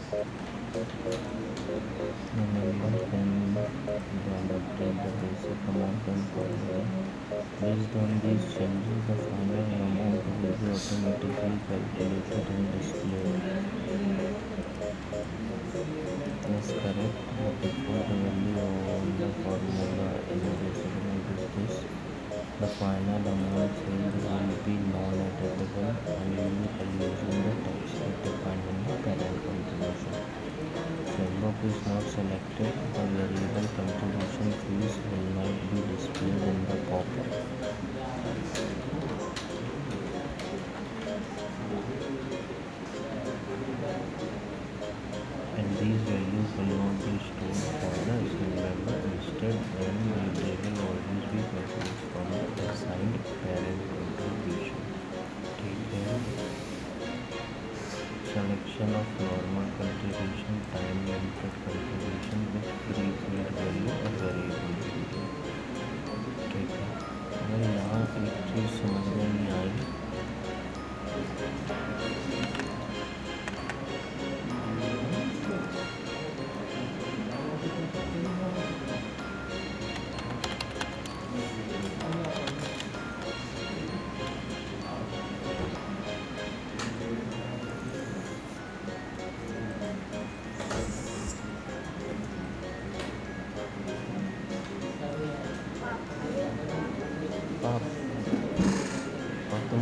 The number can then update the basic amount and formula. Based on these changes, the final amount will be automatically calculated and displayed. Yes, correct. The default value on the formula in a decimal is this. The final amount field will be non-editable and unique using the text defined in the parent contribution. Framework is not selected. The variable contribution fees will not be displayed in the pop-up. And these values will not be stored for the assigned member. Instead, they will always be calculated from the assigned parent contribution. ठीक है. Selection of normal contribution, time limited contribution with free field value और variable. ठीक है. अगर यहाँ एक चीज़ समझ में नहीं आई आप और तुम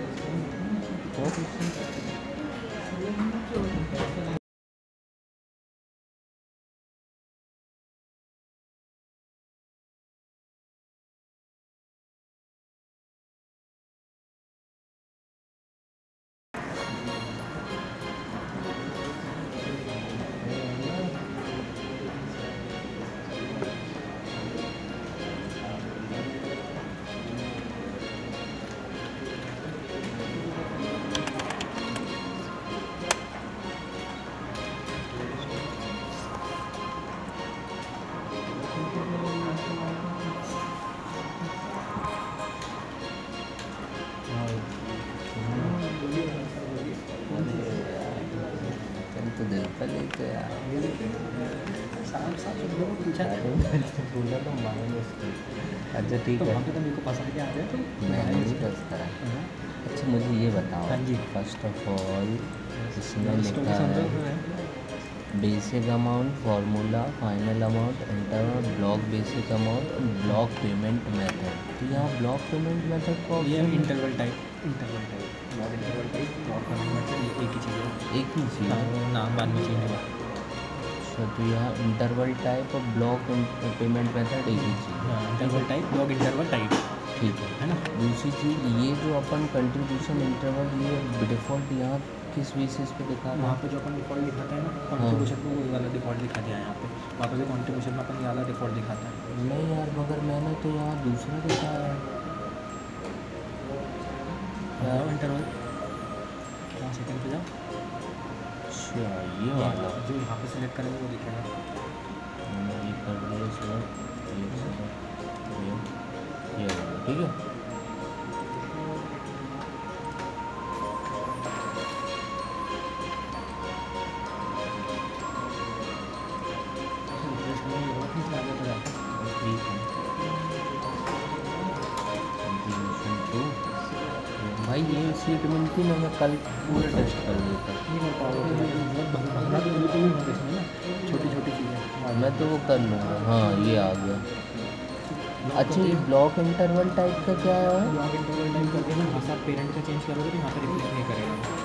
तो दिल पर लेके बोला तो मारेंगे उसको. अच्छा ठीक है. तो मेरे को पसंद आ गया तो मैं नहीं बस करा. अच्छा मुझे ये बताओ. हाँ जी. फर्स्ट ऑफ ऑल इसमें लिखा है basic amount, formula, final amount, interval, block basic amount, block payment method. तो यहाँ ब्लॉक पेमेंट मेथड को ये interval type block interval type block payment method एक ही चीज़ है. एक ही चीज़ है. नाम बाद में चेंज होगा. अच्छा तो यहाँ इंटरवल टाइप और ब्लॉक पेमेंट मेथड एक ही चीज़ है. Interval type block interval type. ठीक है ना. दूसरी चीज़ ये जो अपन कंट्रीब्यूशन इंटरवल ये डिफ़ॉल्ट यहाँ किस बेसिस पे दिखा रहा है. वहाँ पे जो अपन डिफ़ॉल्ट दिखाता है ना कंट्रीब्यूशन में वो वाला डिफ़ॉल्ट दिखा दिया है यहाँ पे. वहाँ पे जो कंट्रीब्यूशन में अपन ये वाला डिफ़ॉल्ट दिखाता है. नहीं यार मगर मैंने तो यहाँ दूसरा दिखाया है. इंटरवल हाँ सेकंड पे जाओ. अच्छा ये वाला जो यहाँ पे सिलेक्ट करेंगे वो दिखेगा. ये कर दिया सिलेक्ट. ये वाला ठीक है. भाई ये सीट मिलती ना मैं कल पूरा टेस्ट कर लेता. छोटी छोटी चीज़ें मैं तो वो कर लूँगा. हाँ ये आ गया. अच्छा ये ब्लॉक इंटरवल टाइप का क्या है. ब्लॉक इंटरवल टाइप करके ना भाषा पेरेंट का चेंज करोगे तो यहाँ पे रिफ्लेक्ट नहीं करेगा.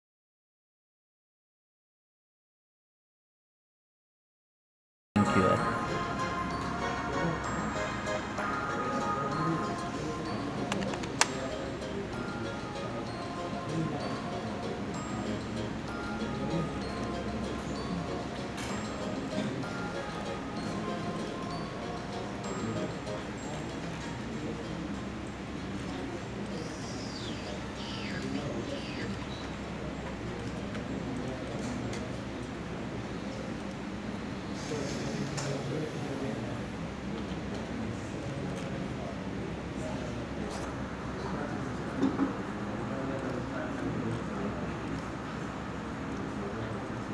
थैंक यू यार.